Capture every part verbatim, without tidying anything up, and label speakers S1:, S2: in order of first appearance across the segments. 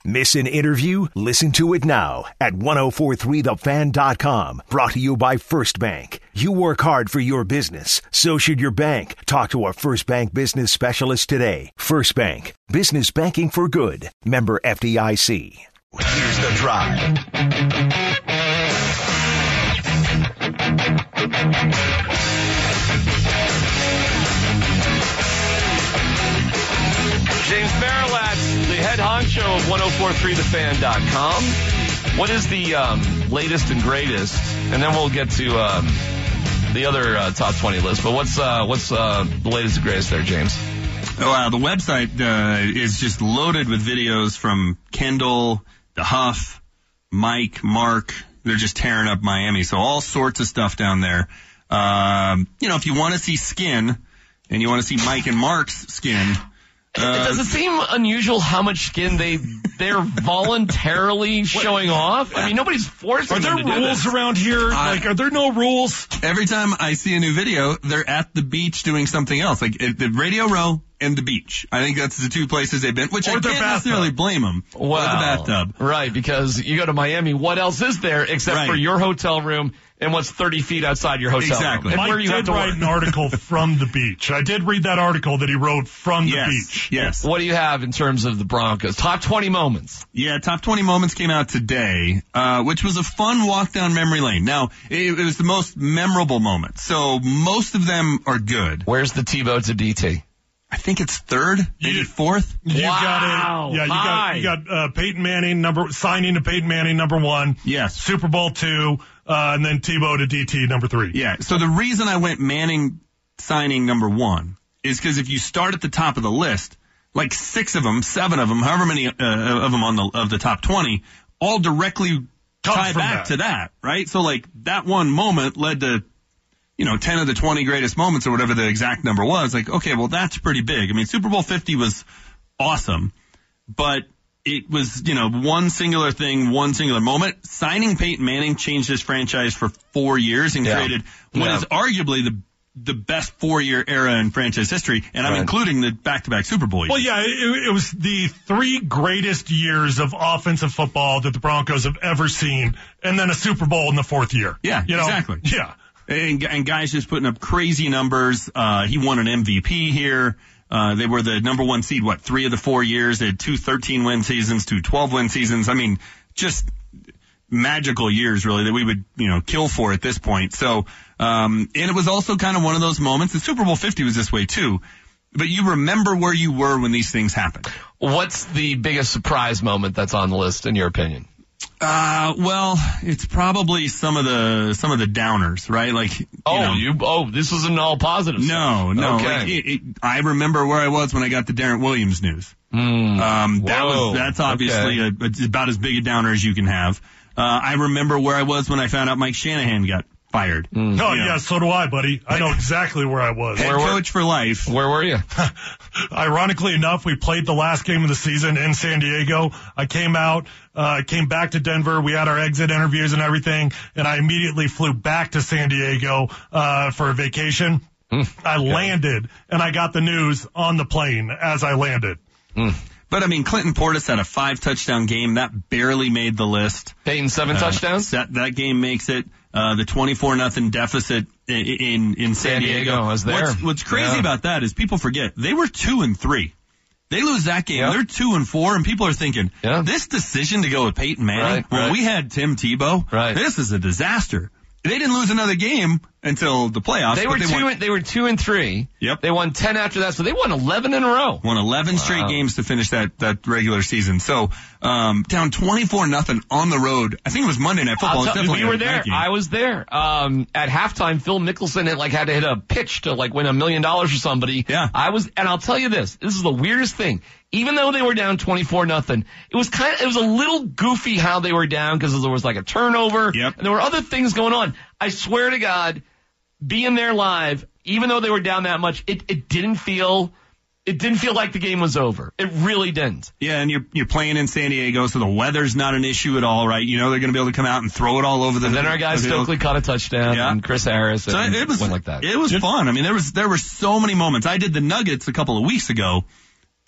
S1: Miss an interview? Listen to it now at ten forty-three the fan dot com. Brought to you by First Bank. You work hard for your business. So should your bank. Talk to a First Bank business specialist today. First Bank. Business banking for good. Member F D I C. Here's the drive.
S2: James Merilatt, the head honcho of ten forty-three the fan dot com. What is the um, latest and greatest? And then we'll get to um, the other uh, top twenty list. But what's uh, what's uh, the latest and greatest there, James?
S3: Oh, uh, the website uh, is just loaded with videos from Kendall, the Huff, Mike, Mark. They're just tearing up Miami. So all sorts of stuff down there. Um, you know, if you want to see skin and you want to see Mike and Mark's skin. Uh,
S2: Does it seem unusual how much skin they they're voluntarily showing off? I mean, nobody's forcing
S4: Are there
S2: them to
S4: rules
S2: do this.
S4: around here?
S3: I,
S4: like, are there no rules?
S3: Every time I see a new video, they're at the beach doing something else, like at the Radio Row and the beach. I think that's the two places they've been, which
S4: or
S3: I can't necessarily blame them.
S2: Well,
S3: or the bathtub.
S2: Right, because you go to Miami, what else is there except
S3: right.
S2: for your hotel room and what's thirty feet outside your hotel
S3: exactly.
S2: room? And
S4: Mike
S2: where you
S4: did
S2: have to
S4: write
S2: work.
S4: an article from the beach. I did read that article that he wrote from the
S3: yes.
S4: beach.
S3: Yes.
S2: What do you have in terms of the Broncos? Top twenty moments.
S3: Yeah, top twenty moments came out today, uh, which was a fun walk down memory lane. Now, it, it was the most memorable moment, so most of them are good.
S2: Where's the Tebow to D T?
S3: I think it's third, maybe
S4: You-
S3: fourth.
S4: You
S2: Wow.
S4: got it. Yeah, you
S2: Hi.
S4: got you got uh, Peyton Manning number signing to Peyton Manning number one.
S3: Yes.
S4: Super Bowl two, uh, and then Tebow to D T number three.
S3: Yeah, so the reason I went Manning signing number one is because if you start at the top of the list, like six of them, seven of them, however many uh, of them on the of the top twenty, all directly
S4: Comes
S3: tie
S4: from
S3: back
S4: that.
S3: to that, right? So like that one moment led to, you know, ten of the twenty greatest moments or whatever the exact number was. Like, okay, well that's pretty big. I mean, Super Bowl fifty was awesome, but it was, you know, one singular thing, one singular moment. Signing Peyton Manning changed this franchise for four years and
S2: Yeah.
S3: created what
S2: Yeah.
S3: is arguably the the best four-year era in franchise history, and I'm
S2: Right.
S3: including the back-to-back Super Bowl years.
S4: Well, yeah, it, it was the three greatest years of offensive football that the Broncos have ever seen, and then a Super Bowl in the fourth year.
S3: Yeah,
S4: you know?
S3: exactly.
S4: Yeah.
S3: And, and guys just putting up crazy numbers. Uh, he won an M V P here. Uh, they were the number one seed, what, three of the four years. They had two thirteen-win seasons, two twelve-win seasons. I mean, just magical years, really, that we would, you know, kill for at this point. So, um, and it was also kind of one of those moments. The Super Bowl fifty was this way, too. But you remember where you were when these things happened.
S2: What's the biggest surprise moment that's on the list, in your opinion?
S3: Uh, well, it's probably some of the, some of the downers, right? Like, you
S2: Oh,
S3: know,
S2: you, oh, this was an all positive.
S3: No, no.
S2: Okay.
S3: Like it, it, I remember where I was when I got the Darren Williams news.
S2: Mm.
S3: Um, that
S2: Whoa.
S3: was that's obviously
S2: Okay.
S3: a, it's about as big a downer as you can have. Uh, I remember where I was when I found out Mike Shanahan got fired.
S2: Mm.
S4: Oh,
S3: You know.
S4: yeah, so do I, buddy. I know exactly where I was.
S3: Head
S2: Where were-
S3: coach for life.
S2: Where were you?
S4: Ironically enough, we played the last game of the season in San Diego. I came out, uh, came back to Denver. We had our exit interviews and everything, and I immediately flew back to San Diego, uh, for a vacation. I landed, and I got the news on the plane as I landed.
S3: But I mean, Clinton Portis had a five touchdown game that barely made the list.
S2: Peyton, seven touchdowns?
S3: That that game makes it. Uh, the twenty-four nothing deficit in, in, in San,
S2: San Diego, I was there.
S3: What's, what's crazy
S2: Yeah.
S3: about that is people forget they were two and three. They lose that game.
S2: Yep.
S3: They're two and four, and people are thinking,
S2: Yeah.
S3: this decision to go with Peyton Manning,
S2: Right,
S3: when
S2: right.
S3: we had Tim Tebow,
S2: Right.
S3: this is a disaster. They didn't lose another game until the playoffs.
S2: They
S3: but
S2: were
S3: they
S2: two.
S3: won,
S2: And, they were two and three.
S3: Yep.
S2: They won ten after that, so they won eleven in a row.
S3: won eleven straight games to finish that, that regular season. So, um, down twenty-four nothing on the road. I think it was Monday Night Football.
S2: I'll
S3: It's
S2: tell you,
S3: definitely
S2: we were
S3: a
S2: there.
S3: night game.
S2: I was there. Um, at halftime, Phil Mickelson had like had to hit a pitch to like win a million dollars for somebody.
S3: Yeah.
S2: I was, and I'll tell you this. This is the weirdest thing. Even though they were down twenty-four nothing, it was kind of, it was a little goofy how they were down because there was like a turnover.
S3: Yep.
S2: And there were other things going on. I swear to God, being there live, even though they were down that much, it, it didn't feel, it didn't feel like the game was over. It really didn't.
S3: Yeah, and you're you're playing in San Diego, so the weather's not an issue at all, right? You know they're going to be able to come out and throw it all over the.
S2: And then our guy
S3: the field.
S2: Stokely caught a touchdown,
S3: Yeah.
S2: and Chris Harris,
S3: So
S2: and
S3: it was
S2: went like that.
S3: It was fun. I mean, there was there were so many moments. I did the Nuggets a couple of weeks ago,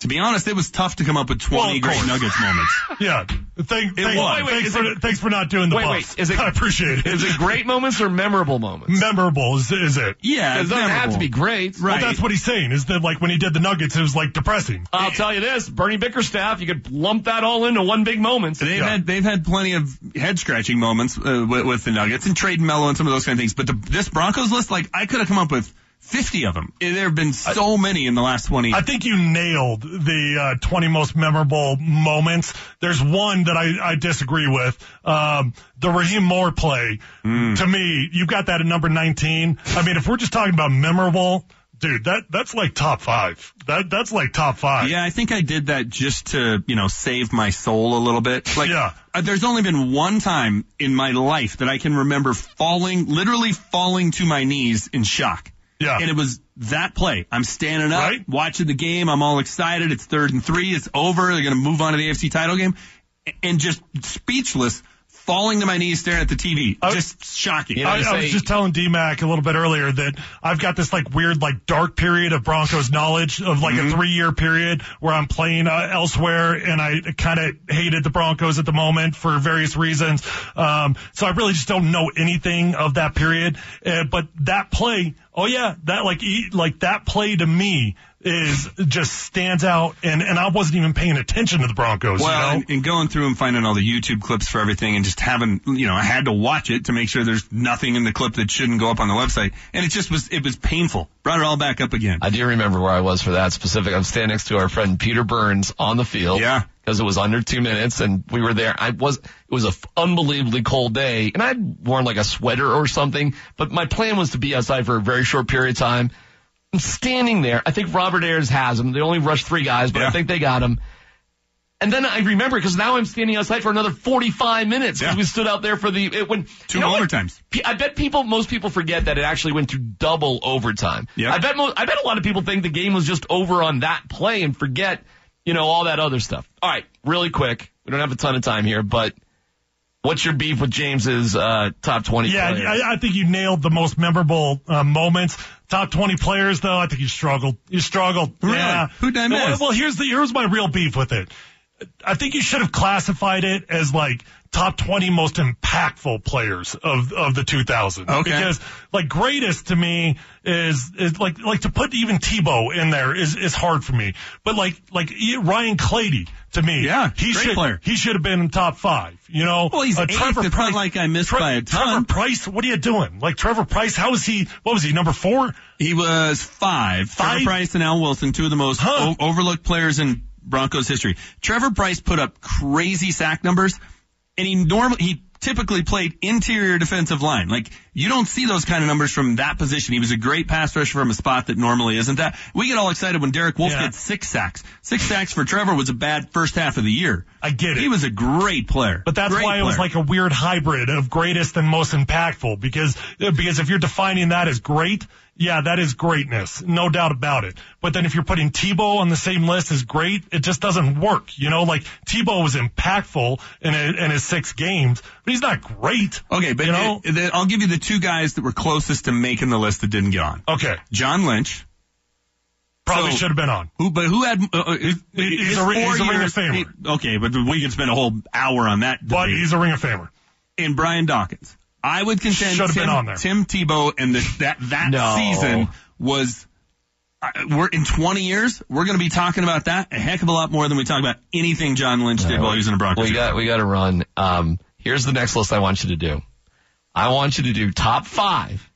S3: to be honest, it was tough to come up with twenty
S4: Well,
S3: great Nuggets moments.
S4: Yeah. Thank, thank,
S3: was.
S4: thanks,
S2: Wait, wait,
S4: for,
S2: it,
S4: thanks for not doing the
S2: wait,
S4: buffs.
S2: wait, is it,
S4: I appreciate it.
S2: Is it great moments or memorable moments?
S4: Memorable, is, is it?
S3: Yeah,
S2: It
S3: it's
S2: doesn't have
S3: memorable.
S2: to be great.
S3: Right.
S4: Well, that's what he's saying, is that like when he did the Nuggets, it was like depressing.
S2: I'll tell you this, Bernie Bickerstaff, you could lump that all into one big moment.
S3: They've
S4: Yeah.
S3: had they've had plenty of head scratching moments uh, with, with the Nuggets and trading Melo and some of those kind of things. But the, this Broncos list, like I could have come up with fifty of them. There have been so many in the last twenty.
S4: I think you nailed the uh, twenty most memorable moments. There's one that I, I disagree with. Um, the Raheem Moore play,
S3: Mm.
S4: to me, you got that at number nineteen. I mean, if we're just talking about memorable, dude, that that's like top five. That that's like top five.
S3: Yeah, I think I did that just to, you know, save my soul a little bit. Like,
S4: Yeah.
S3: uh, there's only been one time in my life that I can remember falling, literally falling to my knees in shock.
S4: Yeah.
S3: And it was that play. I'm standing up,
S4: Right.
S3: watching the game. I'm all excited. It's third and three. It's over. They're going to move on to the A F C title game. And just speechless, falling to my knees, staring at the T V.
S4: I-
S3: Just shocking.
S2: Yeah.
S4: I, I was
S2: say-
S4: just telling D-Mac a little bit earlier that I've got this like weird like dark period of Broncos knowledge of like
S3: Mm-hmm.
S4: a three-year period where I'm playing uh, elsewhere and I kind of hated the Broncos at the moment for various reasons. Um, so I really just don't know anything of that period. Uh, but that play, oh yeah, that like e- like that play to me is just stands out, and and I wasn't even paying attention to the Broncos.
S3: Well,
S4: you know?
S3: and, and going through and finding all the YouTube clips for everything and just having, you know, I had to watch it to make sure there's nothing in the clip that shouldn't go up on the website. And it just was, it was painful. Brought it all back up again.
S2: I do remember where I was for that specific. I'm standing next to our friend Peter Burns on the field.
S3: Yeah.
S2: Because it was under two minutes and we were there. I was, it was a f- unbelievably cold day and I'd worn like a sweater or something, but my plan was to be outside for a very short period of time. I'm standing there. I think Robert Ayers has him. They only rushed three guys, but
S3: Yeah.
S2: I think they got him. And then I remember because now I'm standing outside for another forty-five minutes because
S3: Yeah.
S2: we stood out there for the, it, when,
S3: Two
S2: you know what?
S3: overtimes.
S2: Pe- I bet people, most people forget that it actually went to double overtime.
S3: Yep.
S2: I bet, mo- I bet a lot of people think the game was just over on that play and forget, you know, all that other stuff. All right, really quick. We don't have a ton of time here, but what's your beef with James's uh, top twenty
S4: Yeah,
S2: players?
S4: I, I think you nailed the most memorable uh, moments. Top twenty players, though, I think you struggled. You struggled.
S3: Really?
S4: Yeah.
S3: Who'd I
S4: Well,
S3: miss?
S4: well, here's the here's my real beef with it. I think you should have classified it as like top twenty most impactful players of of the two thousands.
S3: Okay.
S4: Because like greatest to me is is like like to put even Tebow in there is is hard for me. But like like Ryan Clady to me,
S3: Yeah,
S4: he
S3: great
S4: should
S3: player.
S4: he should have been in top five. You know,
S3: Well, he's
S4: uh,
S3: eighth.
S4: Trevor
S3: It's not
S4: Price,
S3: like I missed by a ton.
S4: Trevor Price, what are you doing? Like Trevor Price, how is he? What was he? Number four?
S3: He was five.
S4: Five?
S3: Trevor Price and Al Wilson, two of the most
S4: Huh.
S3: o- overlooked players in Broncos history. Trevor Price put up crazy sack numbers, and he normally he typically played interior defensive line. Like, you don't see those kind of numbers from that position. He was a great pass rusher from a spot that normally isn't that. We get all excited when Derek Wolfe
S4: Yeah.
S3: gets six sacks. Six sacks for Trevor was a bad first half of the year.
S4: I get it.
S3: He was a great player.
S4: But that's
S3: Great
S4: why it was
S3: player.
S4: like a weird hybrid of greatest and most impactful because because if you're defining that as great, yeah, that is greatness, no doubt about it. But then if you're putting Tebow on the same list as great, it just doesn't work. You know, like Tebow was impactful in, a, in his six games, but he's not great.
S3: Okay, but
S4: you know,
S3: uh, the- I'll give you the two guys that were closest to making the list that didn't get on.
S4: okay,
S3: John Lynch.
S4: probably
S3: So-
S4: should have been on.
S3: Who, but who had? Uh, uh, his,
S4: he's
S3: his
S4: a ring-
S3: four
S4: he's a Ring of
S3: years-
S4: Famer.
S3: he- okay, but we can spend a whole hour on that.
S4: But
S3: debate.
S4: he's a Ring of Famer.
S3: And Brian Dawkins. I would contend
S4: Should have
S3: Tim,
S4: been on there.
S3: Tim Tebow and the, that that
S2: No.
S3: season was. Uh, we're in twenty years. We're going to be talking about that a heck of a lot more than we talk about anything John Lynch did while he was in the Broncos.
S2: We got we got to run. Um, here's the next list I want you to do. I want you to do top five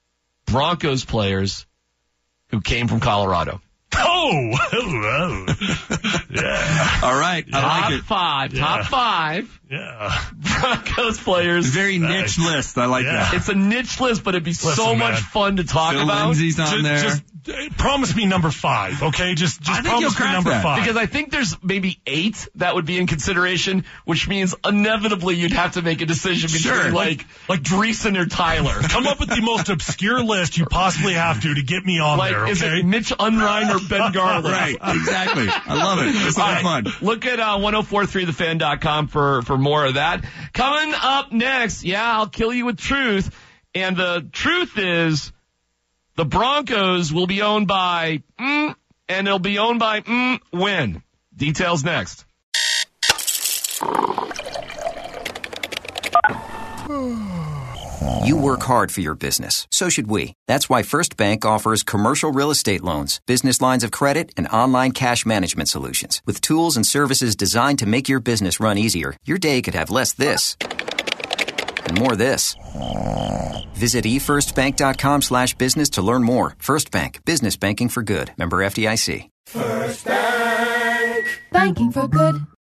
S2: Broncos players who came from Colorado.
S4: Oh, hello. Yeah,
S3: All right, I
S2: Top
S3: like it.
S2: five.
S4: Yeah.
S2: Top five
S4: yeah.
S2: Broncos players.
S3: Very niche
S4: Nice.
S3: list. I like
S4: Yeah.
S3: that.
S2: It's a niche list, but it'd be so
S4: Listen,
S2: much
S4: man.
S2: fun to talk
S3: Phil
S2: about.
S3: Lindsay's on
S4: Just,
S3: there.
S4: just uh, promise me number five, okay? Just, just
S3: I think you'll
S4: promise me
S3: crack
S4: number
S3: that.
S4: five.
S2: Because I think there's maybe eight that would be in consideration, which means inevitably you'd have to make a decision between
S3: Sure.
S2: like like Dreesen or Tyler.
S4: Come up with the most obscure list you possibly have to to get me on
S2: Like,
S4: there, okay?
S2: is it Mitch Unrein or Ben Garland?
S3: Right, exactly. I love it. This will
S2: All
S3: be
S2: right,
S3: fun.
S2: look at uh, ten forty-three the fan dot com for, for more of that. Coming up next, yeah, I'll kill you with truth. And the truth is the Broncos will be owned by mm, and it'll be owned by mm, Win. Details next.
S5: You work hard for your business. So should we. That's why First Bank offers commercial real estate loans, business lines of credit, and online cash management solutions. With tools and services designed to make your business run easier, your day could have less this and more this. Visit efirstbank.com slash business to learn more. First Bank. Business banking for good. Member F D I C.
S6: First Bank. Banking for good.